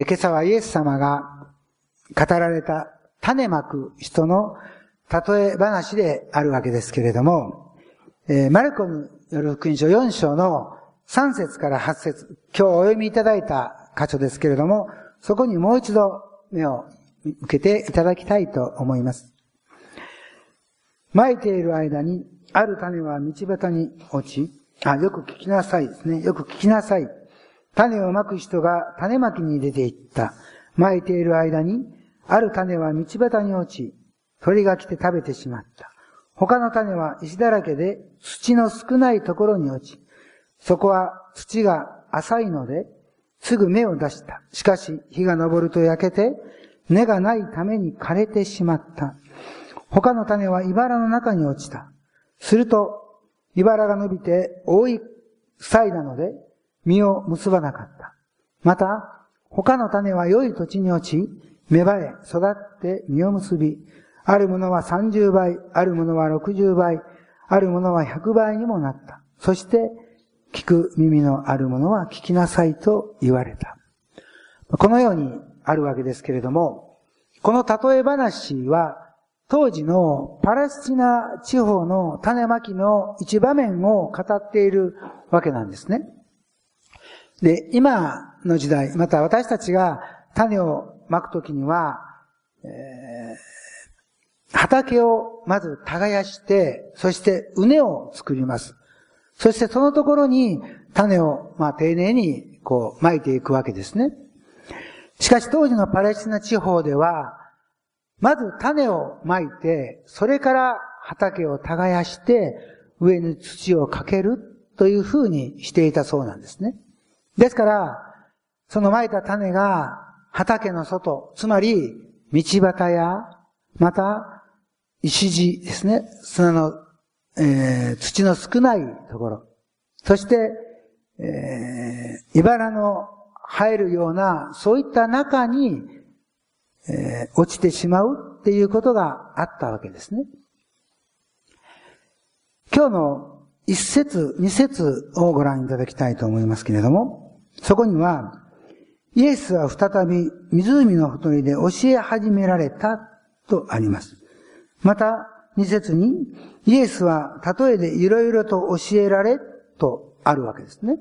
今朝はイエス様が語られた種まく人の例え話であるわけですけれども、マルコによる福音書4章の3節から8節、今日お読みいただいた箇所ですけれども、そこにもう一度目を向けていただきたいと思います。まいている間に、ある種は道端に落ち、よく聞きなさいですね。よく聞きなさい。種をまく人が種まきに出て行った。まいている間に、ある種は道端に落ち、鳥が来て食べてしまった。他の種は石だらけで土の少ないところに落ち、そこは土が浅いので、すぐ芽を出した。しかし、日が昇ると焼けて、根がないために枯れてしまった。他の種は茨の中に落ちた。すると、茨が伸びて覆い塞いだので、実を結ばなかった。また、他の種は良い土地に落ち、芽生え、育って実を結び、あるものは30倍、あるものは60倍、あるものは100倍にもなった。そして、聞く耳のあるものは聞きなさいと言われた。このようにあるわけですけれども、この例え話は、当時のパレスチナ地方の種まきの一場面を語っているわけなんですね。で、今の時代、また私たちが種をまくときには、畑をまず耕して、そして畝を作ります。そしてそのところに種を丁寧にまいていくわけですね。しかし当時のパレスチナ地方では、まず種をまいて、それから畑を耕して、上に土をかけるというふうにしていたそうなんですね。ですから、そのまいた種が畑の外、つまり道端や、また石地ですね、砂の、土の少ないところ、そして、茨の生えるような、そういった中に、落ちてしまうっていうことがあったわけですね。今日の一節、二節をご覧いただきたいと思いますけれども、そこには、イエスは再び湖のほとりで教え始められたとあります。また、二節に、イエスは例えでいろいろと教えられとあるわけですね。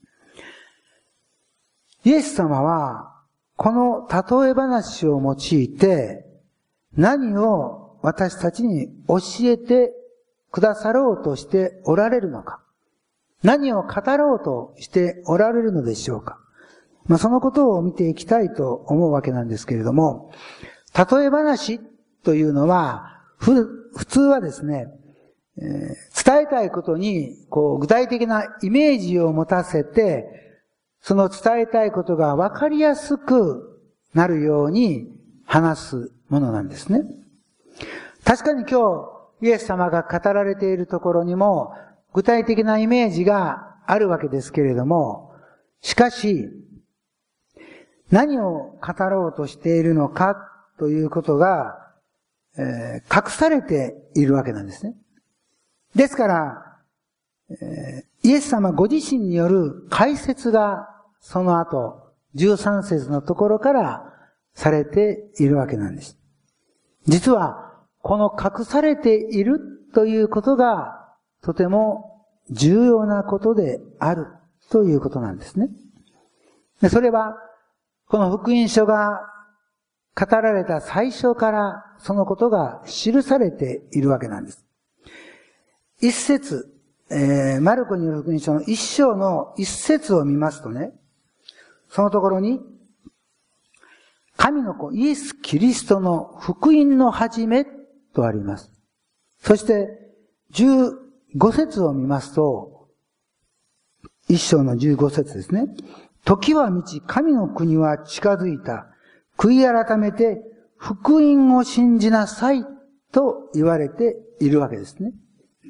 イエス様は、この例え話を用いて、何を私たちに教えてくださろうとしておられるのか。何を語ろうとしておられるのでしょうか。そのことを見ていきたいと思うわけなんですけれども、例え話というのは、普通はですね、伝えたいことに、具体的なイメージを持たせて、その伝えたいことが分かりやすくなるように話すものなんですね。確かに今日、イエス様が語られているところにも、具体的なイメージがあるわけですけれども、しかし、何を語ろうとしているのかということが、隠されているわけなんですね。ですから、イエス様ご自身による解説がその後13節のところからされているわけなんです。実はこの隠されているということがとても重要なことであるということなんですね。で、それはこの福音書が語られた最初からそのことが記されているわけなんです。一節、マルコによる福音書の一章の一節を見ますとね、そのところに、神の子イエス・キリストの福音の始めとあります。そして、15節を見ますと、一章の15節ですね。時は満ち、神の国は近づいた。悔い改めて、福音を信じなさいと言われているわけですね。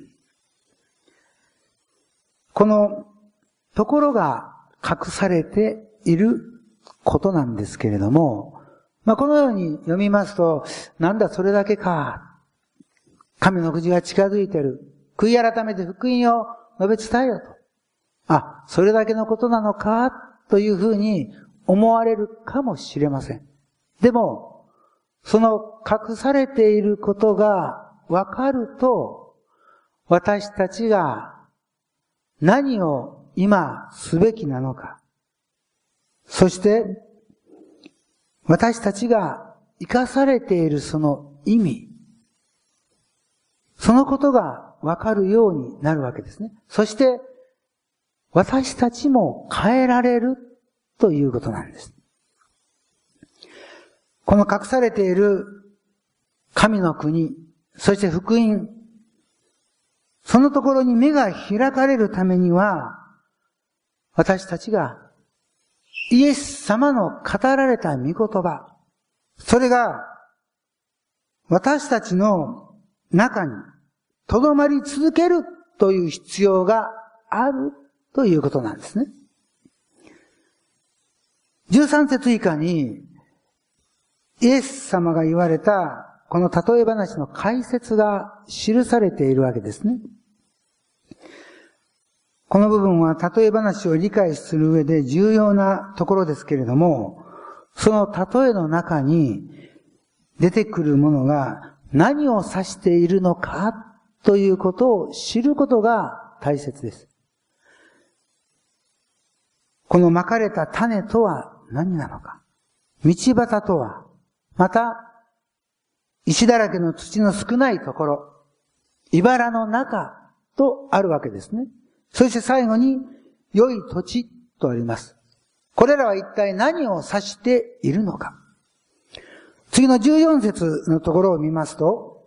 このところが隠されていることなんですけれども、このように読みますと、なんだそれだけか。神の国が近づいている。悔い改めて福音を述べ伝えよと。それだけのことなのかというふうに思われるかもしれません。でも、その隠されていることがわかると、私たちが何を今すべきなのか、そして私たちが生かされているその意味、そのことがわかるようになるわけですね。そして私たちも変えられるということなんです。この隠されている神の国、そして福音、そのところに目が開かれるためには、私たちがイエス様の語られた御言葉、それが私たちの中に留まり続けるという必要があるということなんですね。13節以下にイエス様が言われたこの例え話の解説が記されているわけですね。この部分は例え話を理解する上で重要なところですけれども、その例えの中に出てくるものが何を指しているのかということを知ることが大切です。このまかれた種とは何なのか、道端とは、また石だらけの土の少ないところ、茨の中とあるわけですね。そして最後に良い土地とあります。これらは一体何を指しているのか。次の14節のところを見ますと、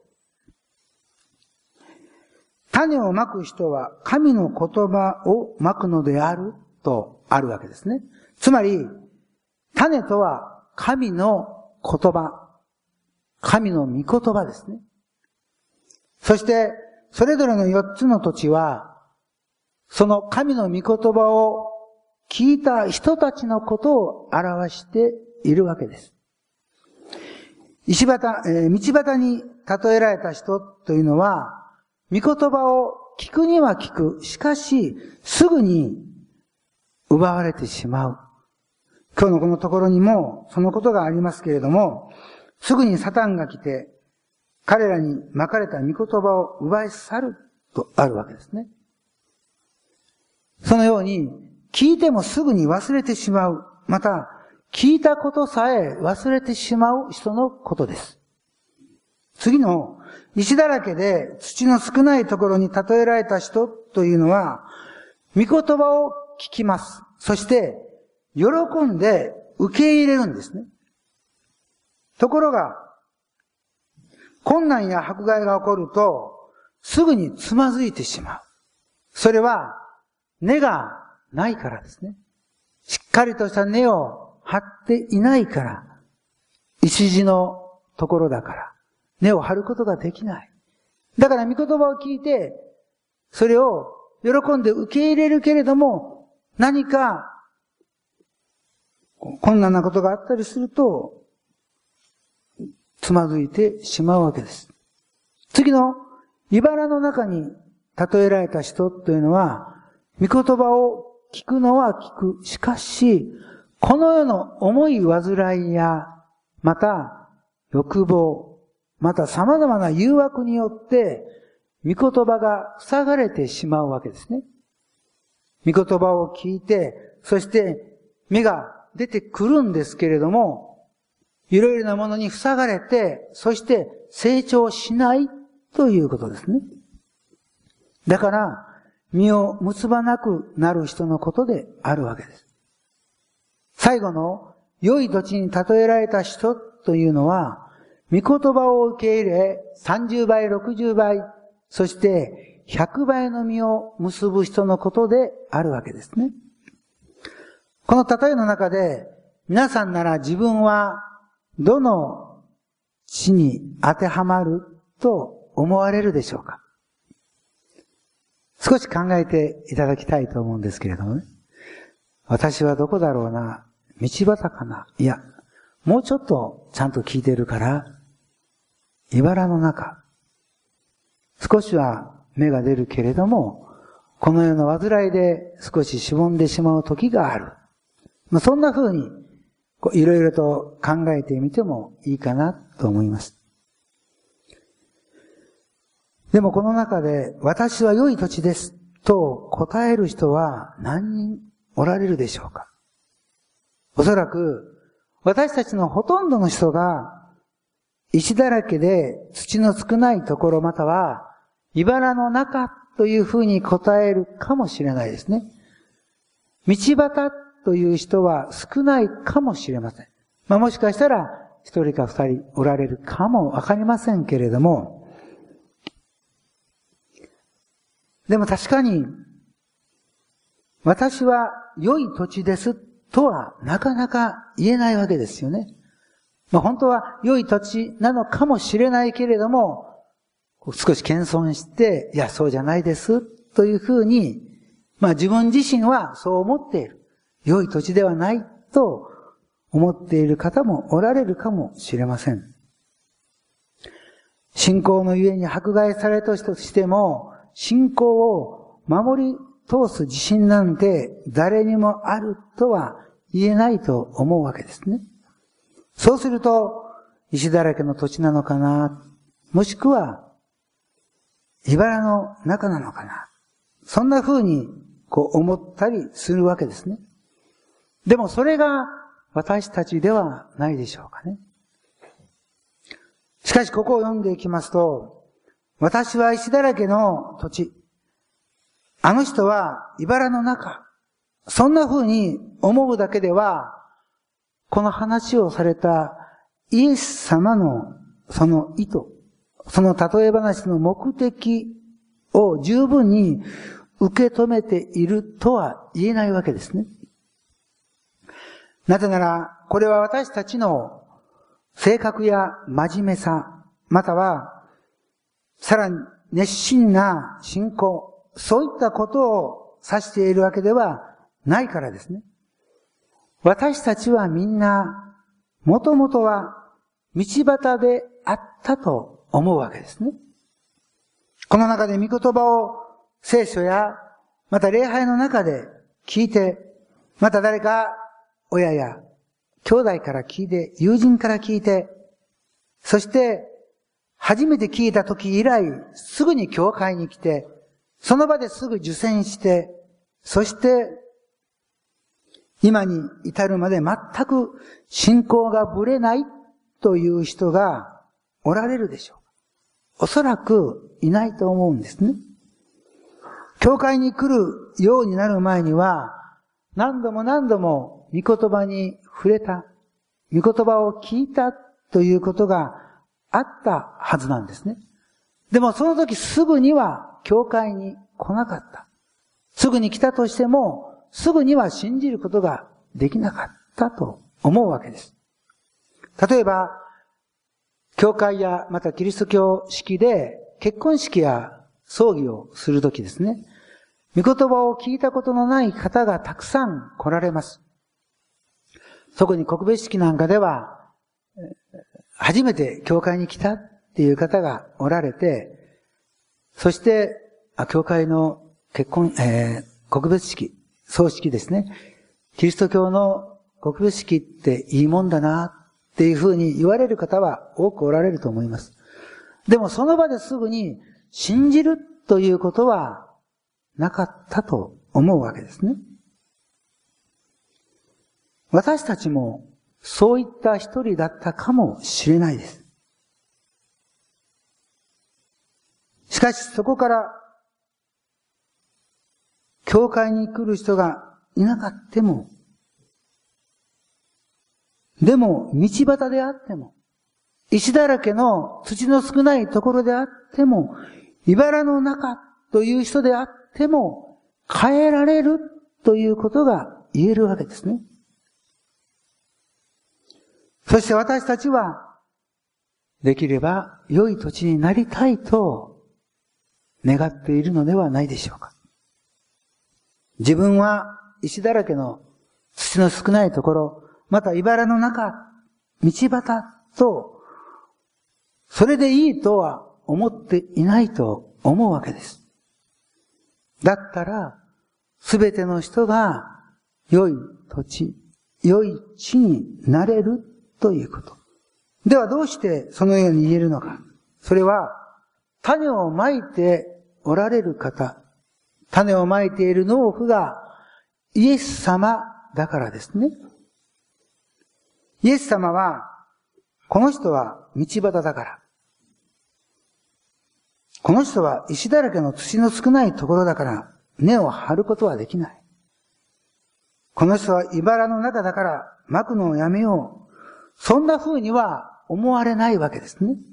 種をまく人は神の言葉をまくのであるとあるわけですね。つまり、種とは神の言葉、神の御言葉ですね。そして、それぞれの4つの土地は、その神の御言葉を聞いた人たちのことを表しているわけです。道端に例えられた人というのは、御言葉を聞くには聞く。しかし、すぐに奪われてしまう。今日のこのところにもそのことがありますけれども、すぐにサタンが来て、彼らにまかれた御言葉を奪い去るとあるわけですね。そのように、聞いてもすぐに忘れてしまう。また、聞いたことさえ忘れてしまう人のことです。次の、石だらけで土の少ないところに例えられた人というのは、御言葉を聞きます。そして、喜んで受け入れるんですね。ところが、困難や迫害が起こると、すぐにつまずいてしまう。それは、根がないからですね。しっかりとした根を張っていないから、石地のところだから、根を張ることができない。だから御言葉を聞いて、それを喜んで受け入れるけれども、何か困難なことがあったりすると、つまずいてしまうわけです。次の、茨の中に例えられた人というのは、御言葉を聞くのは聞く。しかし、この世の重い煩いや、また欲望、また様々な誘惑によって、御言葉が塞がれてしまうわけですね。御言葉を聞いて、そして芽が出てくるんですけれども、いろいろなものに塞がれて、そして成長しないということですね。だから、実を結ばなくなる人のことであるわけです。最後の良い土地に例えられた人というのは、御言葉を受け入れ、30倍、60倍、そして100倍の実を結ぶ人のことであるわけですね。この例えの中で、皆さんなら自分はどの地に当てはまると思われるでしょうか。少し考えていただきたいと思うんですけれどもね。私はどこだろうな、道端かな。いや、もうちょっとちゃんと聞いてるから、茨の中。少しは芽が出るけれども、この世の煩いで少ししぼんでしまう時がある。そんな風にいろいろと考えてみてもいいかなと思います。でもこの中で、私は良い土地ですと答える人は何人おられるでしょうか。おそらく、私たちのほとんどの人が、石だらけで土の少ないところまたは、茨の中というふうに答えるかもしれないですね。道端という人は少ないかもしれません。もしかしたら一人か二人おられるかもわかりませんけれども、でも確かに、私は良い土地ですとはなかなか言えないわけですよね。本当は良い土地なのかもしれないけれども、少し謙遜して、いや、そうじゃないですというふうに、自分自身はそう思っている。良い土地ではないと思っている方もおられるかもしれません。信仰のゆえに迫害されたとしても、信仰を守り通す自信なんて誰にもあるとは言えないと思うわけですね。そうすると、石だらけの土地なのかな、もしくは、茨の中なのかな。そんな風に思ったりするわけですね。でもそれが私たちではないでしょうかね。しかしここを読んでいきますと、私は石だらけの土地。あの人は茨の中。そんな風に思うだけでは、この話をされたイエス様のその意図、その例え話の目的を十分に受け止めているとは言えないわけですね。なぜなら、これは私たちの性格や真面目さ、またはさらに熱心な信仰、そういったことを指しているわけではないからですね。私たちはみんな、もともとは道端であったと思うわけですね。この中で御言葉を聖書や、また礼拝の中で聞いて、また誰か親や兄弟から聞いて、友人から聞いて、そして初めて聞いた時以来、すぐに教会に来て、その場ですぐ受洗して、そして今に至るまで全く信仰がぶれないという人がおられるでしょう。おそらくいないと思うんですね。教会に来るようになる前には、何度も何度も御言葉に触れた、御言葉を聞いたということがあったはずなんですね。でもその時すぐには教会に来なかった。すぐに来たとしても、すぐには信じることができなかったと思うわけです。例えば、教会やまたキリスト教式で結婚式や葬儀をするときですね、御言葉を聞いたことのない方がたくさん来られます。特に告別式なんかでは、初めて教会に来たっていう方がおられて、そして、教会の告別式、葬式ですね。キリスト教の告別式っていいもんだなっていうふうに言われる方は多くおられると思います。でもその場ですぐに信じるということはなかったと思うわけですね。私たちもそういった一人だったかもしれないです。しかしそこから教会に来る人がいなかっても、でも道端であっても、石だらけの土の少ないところであっても、茨の中という人であっても、変えられるということが言えるわけですね。そして私たちは、できれば良い土地になりたいと願っているのではないでしょうか。自分は石だらけの土の少ないところ、また茨の中、道端と、それでいいとは思っていないと思うわけです。だったら、すべての人が良い土地、 良い地になれるということ。ではどうしてそのように言えるのか。それは、種をまいておられる方、種をまいている農夫がイエス様だからですね。イエス様は、この人は道端だから。この人は石だらけの土の少ないところだから根を張ることはできない。この人は茨の中だから蒔くのをやめよう。そんな風には思われないわけですね。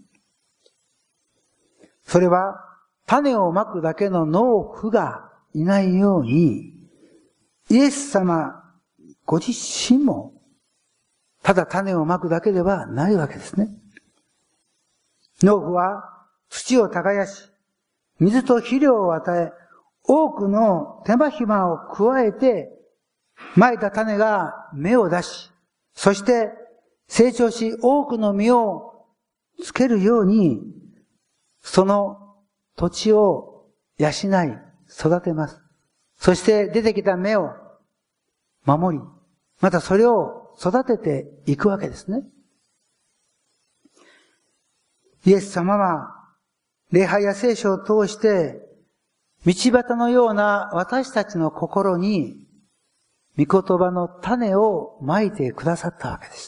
それは種をまくだけの農夫がいないように、イエス様ご自身もただ種をまくだけではないわけですね。農夫は土を耕し、水と肥料を与え、多くの手間暇を加えて、まいた種が芽を出し、そして成長し多くの実をつけるように、その土地を養い、育てます。そして出てきた芽を守り、またそれを育てていくわけですね。イエス様は、礼拝や聖書を通して、道端のような私たちの心に、御言葉の種をまいてくださったわけです。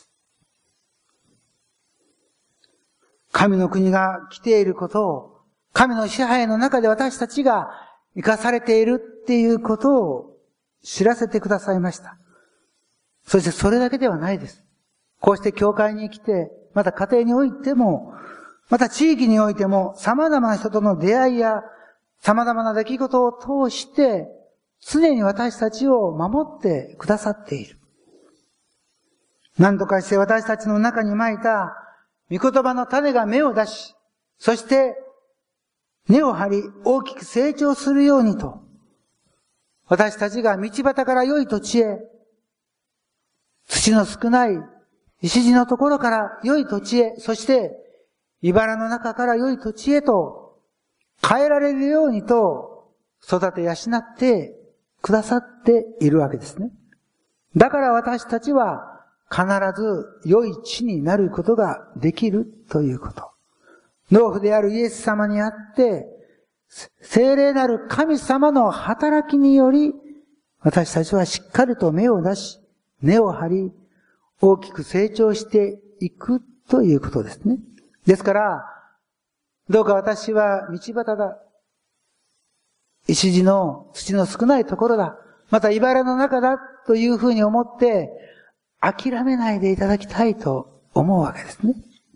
神の国が来ていることを、神の支配の中で私たちが生かされているっていうことを知らせてくださいました。そしてそれだけではないです。こうして教会に来て、また家庭においても、また地域においても様々な人との出会いや様々な出来事を通して常に私たちを守ってくださっている。何とかして私たちの中にまいた御言葉の種が芽を出し、そして根を張り大きく成長するようにと、私たちが道端から良い土地へ、土の少ない石地のところから良い土地へ、そして茨の中から良い土地へと変えられるようにと育て養ってくださっているわけですね。だから私たちは必ず良い地になることができるということ。農夫であるイエス様にあって、聖霊なる神様の働きにより、私たちはしっかりと芽を出し、根を張り、大きく成長していくということですね。ですから、どうか私は道端だ。石地の土の少ないところだ。また茨の中だというふうに思って、諦めないでいただきたいと思うわけですね。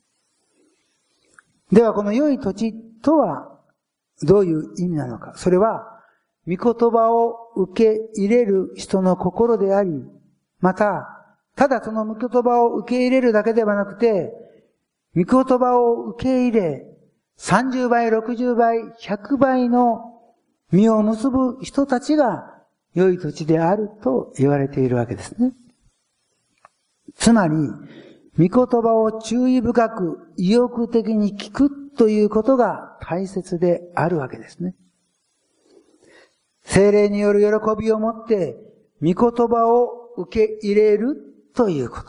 ではこの良い土地とはどういう意味なのか。それは、御言葉を受け入れる人の心であり、また、ただその御言葉を受け入れるだけではなくて、御言葉を受け入れ、30倍、60倍、100倍の実を結ぶ人たちが良い土地であると言われているわけですね。つまり、御言葉を注意深く意欲的に聞くということが大切であるわけですね。聖霊による喜びを持って、御言葉を受け入れるということ。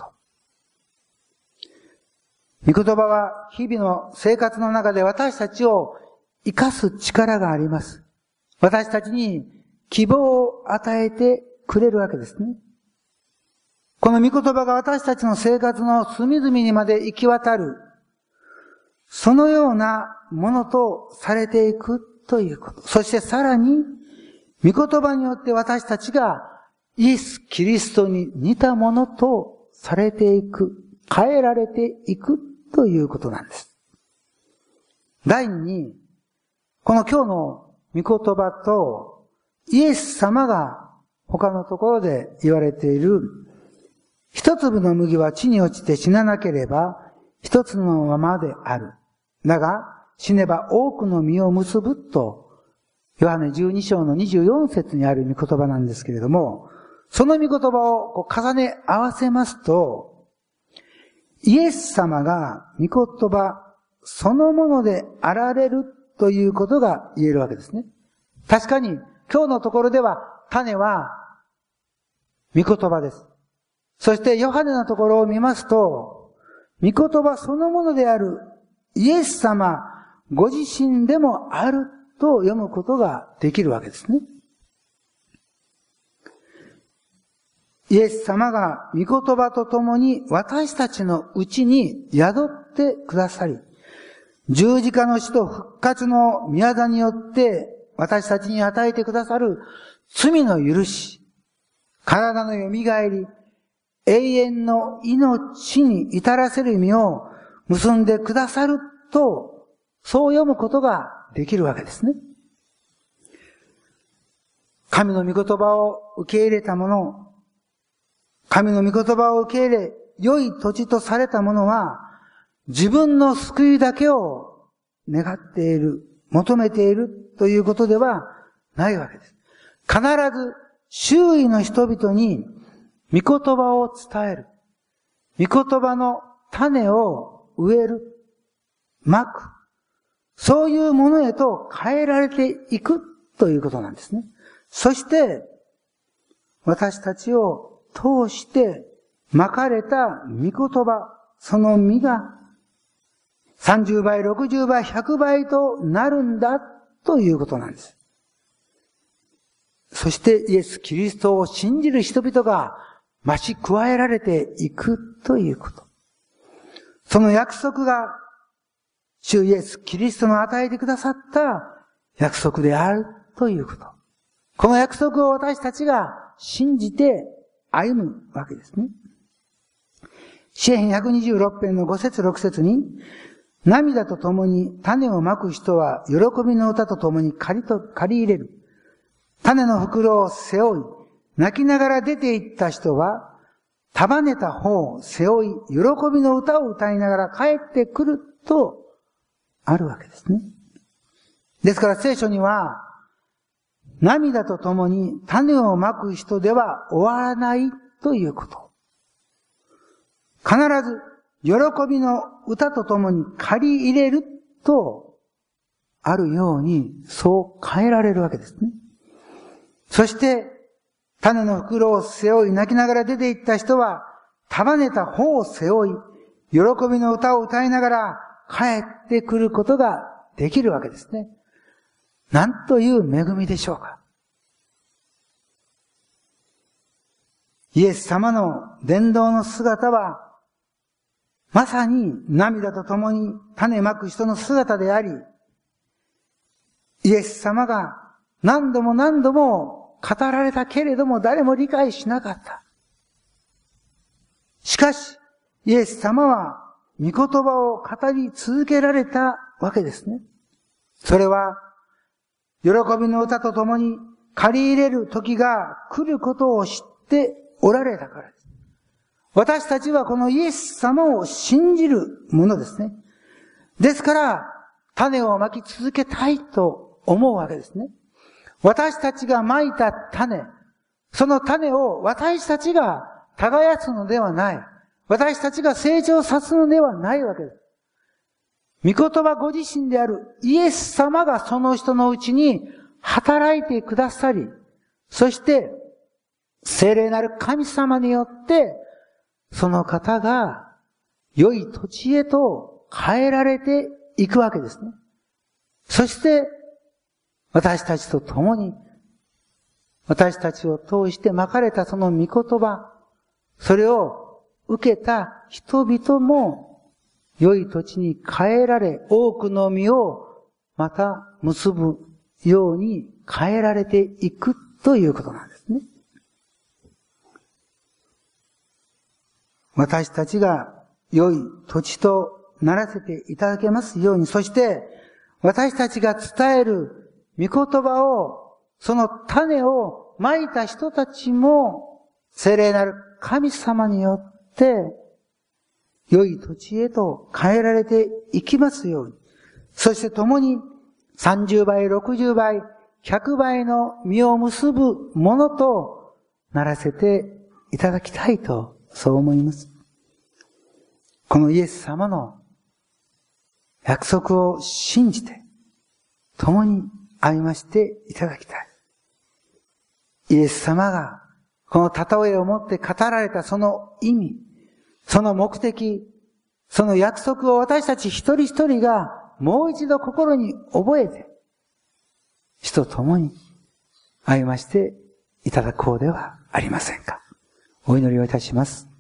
御言葉は日々の生活の中で私たちを生かす力があります。私たちに希望を与えてくれるわけですね。この御言葉が私たちの生活の隅々にまで行き渡る、そのようなものとされていくということ。そしてさらに、御言葉によって私たちがイエス・キリストに似たものとされていく、変えられていくということなんです。第二に、この今日の御言葉とイエス様が他のところで言われている、一粒の麦は地に落ちて死ななければ一つのままである。だが死ねば多くの実を結ぶと、ヨハネ12章の24節にある御言葉なんですけれども、その御言葉を重ね合わせますと、イエス様が御言葉そのものであられるということが言えるわけですね。確かに今日のところでは種は御言葉です。 そしてヨハネのところを見ますと、御言葉そのものであるイエス様ご自身でもあると読むことができるわけですね。イエス様が御言葉とともに私たちのうちに宿ってくださり、十字架の死と復活の御業によって私たちに与えてくださる罪の許し、体のよみがえり、永遠の命に至らせる意味を結んでくださると、そう読むことができるわけですね。神の御言葉を受け入れた者、神の御言葉を受け入れ、良い土地とされた者は、自分の救いだけを願っている、求めているということではないわけです。必ず周囲の人々に御言葉を伝える。御言葉の種を植える。まく。そういうものへと変えられていくということなんですね。そして、私たちを通してまかれた御言葉、その実が30倍、60倍、100倍となるんだということなんです。そしてイエス・キリストを信じる人々が増し加えられていくということ。その約束が主イエス・キリストの与えてくださった約束であるということ。この約束を私たちが信じて歩むわけですね。詩編126編の5節6節に、涙とともに種をまく人は喜びの歌とともに借り入れる。種の袋を背負い、泣きながら出て行った人は、束ねた方を背負い、喜びの歌を歌いながら帰ってくるとあるわけですね。ですから聖書には、涙とともに種をまく人では終わらないということ。必ず喜びの歌とともに借り入れるとあるようにそう変えられるわけですね。そして種の袋を背負い泣きながら出て行った人は束ねた方を背負い喜びの歌を歌いながら帰ってくることができるわけですね。なんという恵みでしょうか。イエス様の伝道の姿はまさに涙とともに種まく人の姿であり、イエス様が何度も何度も語られたけれども誰も理解しなかった。しかし、イエス様は御言葉を語り続けられたわけですね。それは、喜びの歌とともに借り入れる時が来ることを知っておられたからです。私たちはこのイエス様を信じるものですね。ですから、種をまき続けたいと思うわけですね。私たちがまいた種、その種を私たちが耕すのではない。私たちが成長さすのではないわけです。御言葉ご自身であるイエス様がその人のうちに働いてくださり、そして聖霊なる神様によってその方が良い土地へと変えられていくわけですね。そして私たちと共に私たちを通してまかれたその御言葉、それを受けた人々も良い土地に変えられ、多くの実をまた結ぶように変えられていくということなんですね。私たちが良い土地とならせていただけますように、そして私たちが伝える御言葉を、その種をまいた人たちも聖霊なる神様によって良い土地へと変えられていきますように、そして共に30倍、60倍、100倍の実を結ぶものとならせていただきたいと、そう思います。このイエス様の約束を信じて共に歩ましていただきたい。イエス様がこの例えをもって語られたその意味、その目的、その約束を私たち一人一人がもう一度心に覚えて、主と共に歩ましていただこうではありませんか。お祈りをいたします。